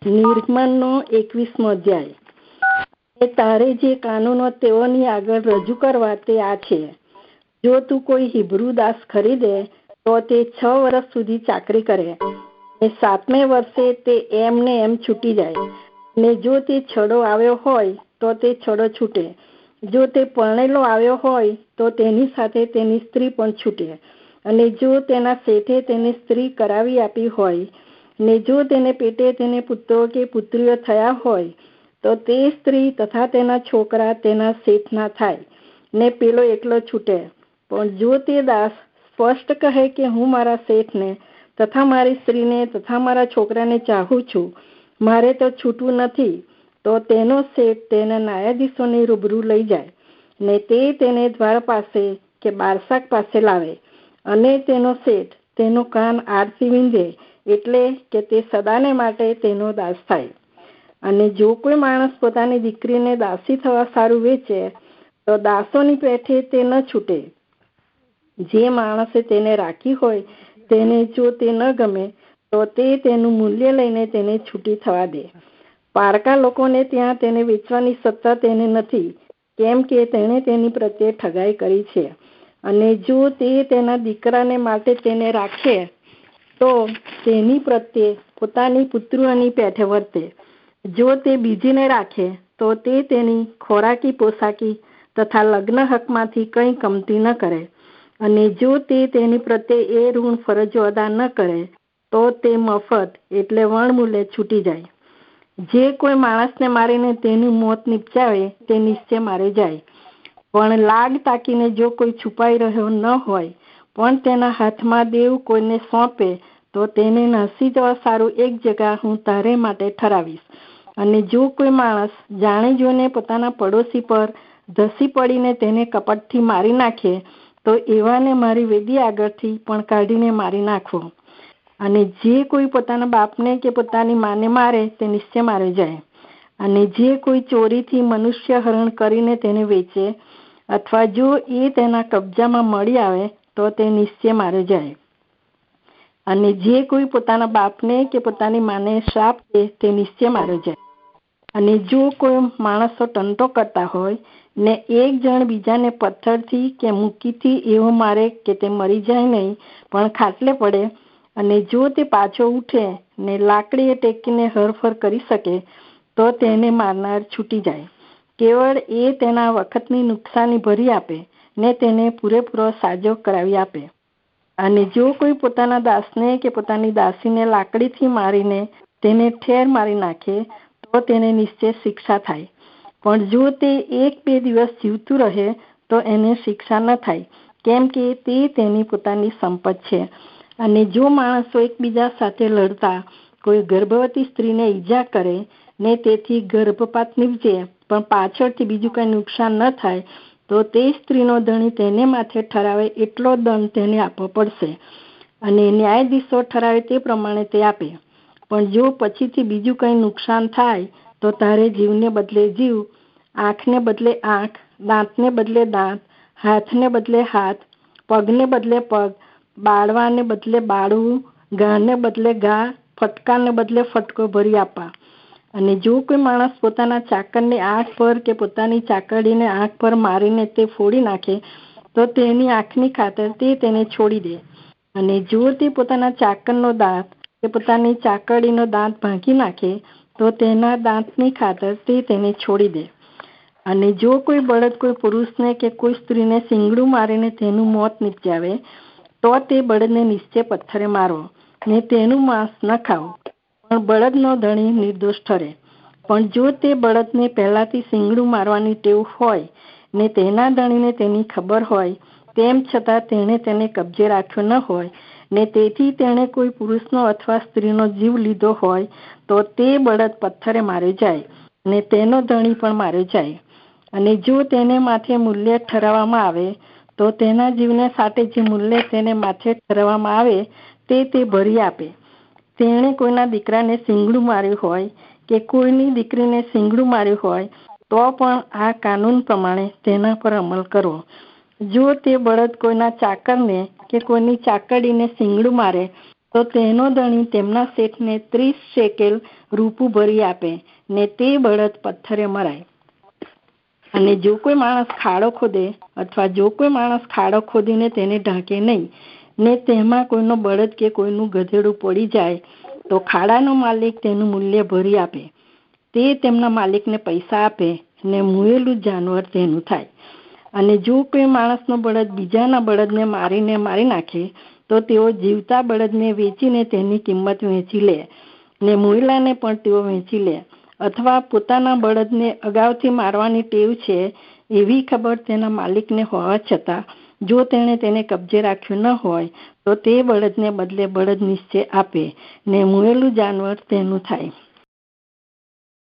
નિર્ગમનનો 21મો અધ્યાય। તારે જે કાનૂનો તેઓની આગળ રજૂ કરવા તે આ છે, જો તું કોઈ હિબ્રુ દાસ ખરીદે તો તે 6 વર્ષ સુધી ચાકરી કરે, ને 7મે વર્ષે તે એમને એમ છૂટી જાય। ને જો તે છડો આવ્યો હોય તો તે છડો છૂટે, જો તે પરણેલો આવ્યો હોય તો તેની સાથે તેની સ્ત્રી પણ છૂટે। અને જો તેના શેઠે તેને સ્ત્રી કરાવી આપી હોય, ને જો તેને પેટે તેને પુત્રો કે પુત્રીઓ થયા હોય, તો તે સ્ત્રી તથા તેના છોકરા તેના શેઠના થાય, ને પેલો એકલો છૂટે। પણ જો તે દાસ સ્પષ્ટ કહે કે હું મારા શેઠને તથા મારી સ્ત્રીને તથા મારા છોકરાને ચાહું છું, મારે તો છૂટવું નથી, તો તેનો શેઠ તેના ન્યાયાધીશોને રૂબરૂ લઈ જાય, ને તે તેને દ્વાર પાસે કે બારસાક પાસે લાવે, અને તેનો શેઠ તેનો કાન આરથી વીંધે, એટલે કે તે સદાને માટે તેનો દાસ થાય। અને જો કોઈ માણસ પોતાની દીકરીને દાસી થવા સારું વેચે, તો દાસોની પેઠે તે ન છૂટે। જે માણસે તેને રાખી હોય તેને જો તે ન ગમે, તો તે તેનું મૂલ્ય લઈને તેને છૂટી થવા દે। પારકા લોકોને ત્યાં તેને વેચવાની સત્તા તેને નથી, કેમ કે તેણે તેની પ્રત્યે ઠગાઈ કરી છે। અને જો તે તેના દીકરાને માટે તેને રાખે, તો તેની પ્રત્યે પોતાની પુત્રીઓની પેઠે વર્તે। જો તે બીજીને રાખે, તો તે તેની ખોરાકી પોશાકી તથા લગ્ન હકમાંથી કંઈ કમતી ન કરે। અને જો તે તેની પ્રત્યે એ ઋણ ફરજો અદા ન કરે, તો તે મફત એટલે વણમૂલે છૂટી જાય। જે કોઈ માણસને મારીને તેનું મોત નિપજાવે તે નિશ્ચય મારે જાય। પણ લાગ તાકીને જો કોઈ છુપાઈ રહ્યો ન હોય, પણ તેના હાથમાં દેવ કોઈને સોંપે, તો તેને નાસી જવા સારું એક જગ્યા હું તારે માટે ઠરાવીશ। અને જો કોઈ માણસ જાણી જોઈને પોતાના પડોશી પર ધસી પડીને તેને કપટથી મારી નાખે, તો એવાને મારી વેદી આગળથી પણ કાઢીને મારી નાખવો। અને જે કોઈ પોતાના બાપને કે પોતાની માને મારે તે નિશ્ચય મારે જાય। અને જે કોઈ ચોરીથી મનુષ્ય હરણ કરીને તેને વેચે, અથવા જો એ તેના કબજામાં મળી આવે, તો તે નિશ્ચય મારે જાય। અને જે કોઈ પોતાના બાપને કે પોતાની માને શ્રાપ દે તે નિશ્ચય મારે જાય। અને જો કોઈ માણસો ટંટો કરતા હોય, ને એક જણ બીજાને પથ્થરથી કે મૂકીથી એવો મારે કે તે મરી જાય નહીં, પણ ખાટલે પડે, અને જો તે પાછો ઉઠે ને લાકડીએ ટેકીને હરફર કરી શકે, તો તેને મારનાર છૂટી જાય। કેવળ એ તેના વખતની નુકસાની ભરી આપે, ને તેને પૂરેપૂરો સાજો કરાવી આપે। અને જો કોઈ પોતાના દાસને કે પોતાની દાસીને લાકડીથી મારીને તેને ઠેર મારી નાખે, તો તેને નિશ્ચય શિક્ષા થાય। પણ જો તે 1-2 દિવસ જીવતું રહે, તો એને શિક્ષા ન થાય, કેમ કે તે તેની પોતાની સંપત છે। અને જો માણસો એકબીજા સાથે લડતા કોઈ ગર્ભવતી સ્ત્રીને ઈજા કરે, ને તેથી ગર્ભપાત નીપજે, પણ પાછળથી બીજું કંઈ નુકસાન ન થાય, તો તે સ્ત્રીનો ધણી તેને માથે ઠરાવે એટલો દંડ તેને આપવો પડશે, અને ન્યાયાધીશો ઠરાવે તે પ્રમાણે તે આપે। પણ જો પછીથી બીજું કંઈ નુકસાન થાય, તો તારે જીવને બદલે જીવ, આંખને બદલે આંખ, દાંતને બદલે દાંત, હાથને બદલે હાથ, પગને બદલે પગ, બાળવાને બદલે બાળવું, ઘાને બદલે ઘા, ફટકાને બદલે ફટકો ભરી આપવા। અને જો કોઈ માણસ પોતાના ચાકરને આંખ પર કે પોતાની ચાકરડીને આંખ પર મારીને તે ફોડી નાખે, તો તેની આંખની ખાતર તે તેને છોડી દે। અને જો તે પોતાના ચાકરનો દાંત કે પોતાની ચાકરડીનો દાંત ભાંગી નાખે, તો તેના દાંતની ખાતર તે તેને છોડી દે। અને જો કોઈ બળદ કોઈ પુરુષને કે કોઈ સ્ત્રીને શીંગડું મારીને તેનું મોત નિપજાવે, તો તે બળદને નિશ્ચય પથ્થરે મારો, ને તેનું માંસ ન ખાવ, પણ બળદનો ધણી નિર્દોષ ઠરે। પણ જો તે બળદને પહેલાથી શીંગડું મારવાની ટેવ હોય, ને તેના ધણીને તેની ખબર હોય, તેમ છતાં તેણે તેને કબજે રાખ્યો ન હોય, ને તેથી તેણે કોઈ પુરુષનો અથવા સ્ત્રીનો જીવ લીધો હોય, તો તે બળદ પથ્થરે મારે જાય, ને તેનો ધણી પણ મારે જાય। અને જો તેને માથે મૂલ્ય ઠરાવવામાં આવે, તો તેના જીવને સાથે જે મૂલ્ય તેને માથે ઠરાવવામાં આવે તે ભરી આપે। તેણે કોઈના દીકરાને શીંગડું માર્યું હોય, કે કોઈની દીકરીને શીંગડું માર્યું હોય, તો પણ આ કાનૂન પ્રમાણે તેના પર અમલ કરવો। જો તે બળદ કોઈના ચાકરને કે કોઈની ચાકરડીને શીંગડું મારે, તો તેનો ધણી તેમના શેઠને 30 શેકેલ રૂપું ભરી આપે ને તે બળદ પથ્થરે મરાય. અને જો કોઈ માણસ ખાડો ખોદે અથવા જો કોઈ માણસ ખાડો ખોદીને તેને ઢાંકે નહીં ને તેમાં કોઈનો બળદ કે કોઈનું ગધેડું પડી જાય તો ખાડાનો માલિક તેનું મૂલ્ય ભરી આપે. તે તેમના માલિકને પૈસા આપે ને મુયેલું જાનવર તેનું થાય. અને જો કોઈ માણસનો બળદ બીજાના બળદને મારી નાખે તો તેઓ જીવતા બળદને વેચીને તેની કિંમત વેચી લે ને મુયેલાને પણ તેઓ વેચી લે. અથવા પોતાના બળદને અગાઉથી મારવાની ટેવ છે એવી ખબર તેના માલિકને હોવા છતાં જો તેણે તેને કબજે રાખ્યું ન હોય તો તે બળદને બદલે બળદ નિશ્ચય આપે ને મુયેલું જાનવર તેનું થાય.